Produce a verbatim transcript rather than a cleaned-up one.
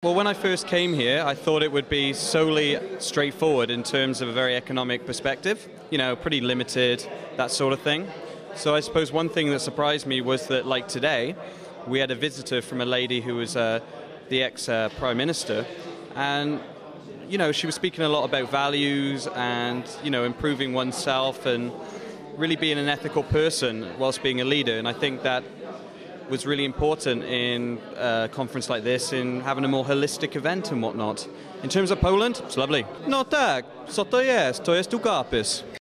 Well, when I first came here, I thought it would be solely straightforward in terms of a very economic perspective, you know, pretty limited, that sort of thing. So I suppose one thing that surprised me was that, like today, we had a visitor from a lady who was uh, the ex-Prime Minister, and, you know, she was speaking a lot about values and, you know, improving oneself and really being an ethical person whilst being a leader, and I think that was really important in a conference like this, in having a more holistic event and whatnot. In terms of Poland, it's lovely. No tak, co to jest? To jest Ukapis.